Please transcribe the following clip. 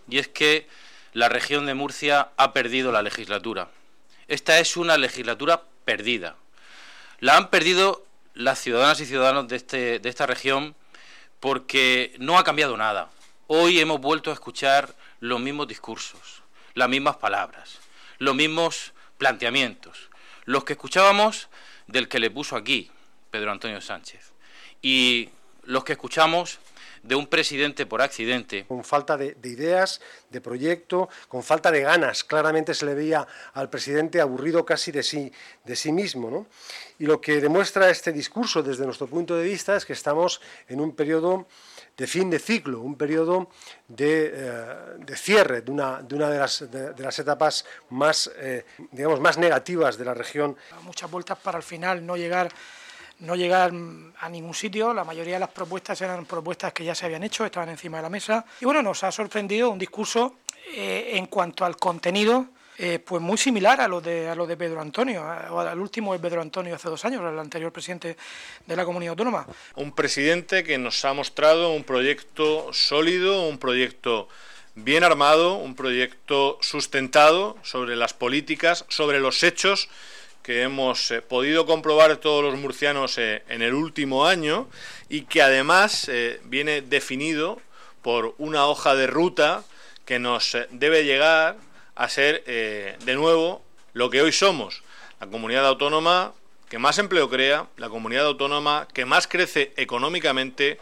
y es que la región de Murcia ha perdido la legislatura. Esta es una legislatura perdida. La han perdido las ciudadanas y ciudadanos de esta región porque no ha cambiado nada. Hoy hemos vuelto a escuchar los mismos discursos, las mismas palabras, los mismos planteamientos, los que escuchábamos del que le puso aquí, Pedro Antonio Sánchez, y los que escuchamos de un presidente por accidente. Con falta de ideas, de proyecto, con falta de ganas. Claramente se le veía al presidente aburrido casi de sí mismo, ¿no? Y lo que demuestra este discurso desde nuestro punto de vista es que estamos en un periodo de fin de ciclo, un periodo de cierre de una de las etapas más, más negativas de la región. Muchas vueltas para al final no llegar a ningún sitio. La mayoría de las propuestas eran propuestas que ya se habían hecho, estaban encima de la mesa. Y bueno, nos ha sorprendido un discurso en cuanto al contenido, pues muy similar a lo de Pedro Antonio, o al último de Pedro Antonio hace 2 años, el anterior presidente de la comunidad autónoma. Un presidente que nos ha mostrado un proyecto sólido, un proyecto bien armado, un proyecto sustentado sobre las políticas, sobre los hechos que hemos podido comprobar todos los murcianos en el último año, y que además viene definido por una hoja de ruta que nos debe llegar a ser de nuevo lo que hoy somos: la comunidad autónoma que más empleo crea, la comunidad autónoma que más crece económicamente,